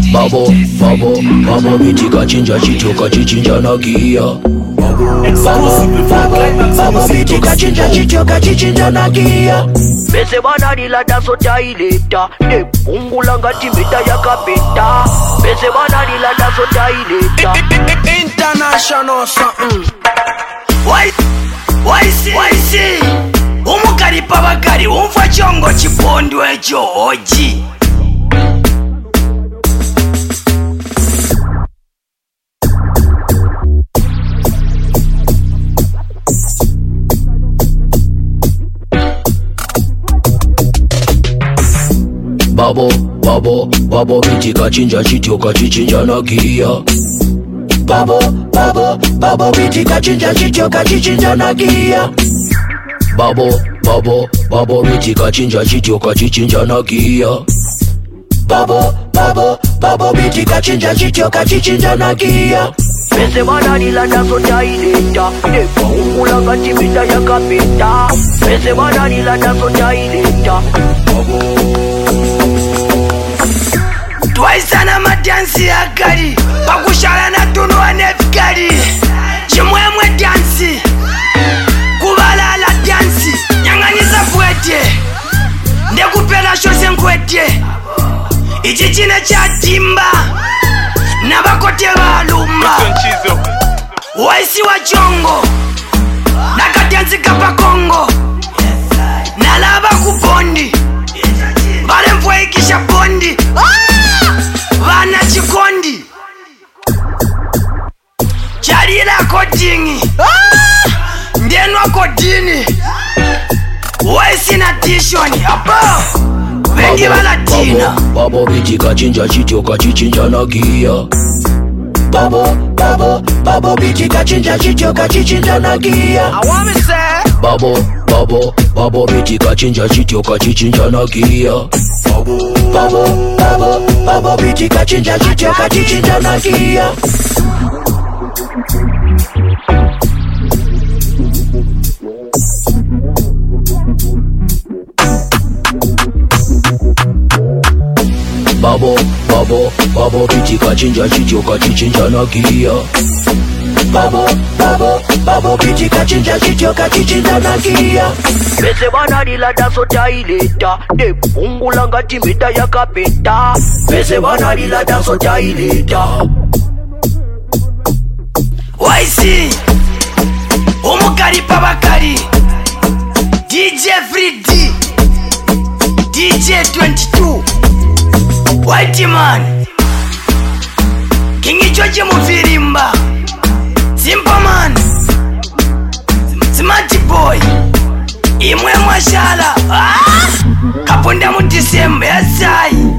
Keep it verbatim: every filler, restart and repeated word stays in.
Babo, babo, babo biti kachinja chitoka chichinja na gia. Babo, babo, babo biti kachinja chitoka chichinja na gia. Bese banalila daso taileta, ne pungula ngati mita ya kapeta. Bese banalila daso taileta. International something. Why, why see, why see? Umukari pabakari umfa chongo chipondo echo oji. Babo, babo, babo biti kachinja chitoka chichinja na gia. Babo, babo, babo biti kachinja chitoka chichinja na gia. Babo, babo, babo biti kachinja chitoka chichinja na gia. Babo, babo, babo biti kachinja chitoka chichinja na gia. Bese banalila daso taileta, ne pungula ngati mita ya kapeta. Bese banalila daso taileta. Twaisana madansi ya gari, pakushala na tunua nefikari. Chimwemwe dansi, kubalala dansi. Nyanganisa fwete, ndekupela shose nkwete. Ichi chine cha timba, nabakote balumba. Waisi wa chongo, nakadansi kapa Kongo. Nalaba kubondi, bale mfwe ikisha bondi. Vana chikondi Charila kodingi Ndenwa kodini Waisi na tishoni Apo Vengi valatina Babo biti kachinja chitoka chichinja na gia. Babo, babo, babo biti kachinja chitoka chichinja na gia. I wanna say Babo, babo, babo biti kachinja chitoka chichinja na gia. Babo, babo, babo, babo biti kachinja chitoka chichinja na gia. Babo, babo, babo biti kachinja chitoka chichinja na gia. Babo, babo, babo biti kachinja chitoka chichinja na gia. Bese banalila daso taileta, ne pungula ngati mita ya kapeta. Bese banalila daso taileta. Waisi Umukari pabakari D J Free D D J twenty-two White man Kingi Choche Mufirimba Simple man Smart boy Imwe mwashala ah! Kaponda mu December yasai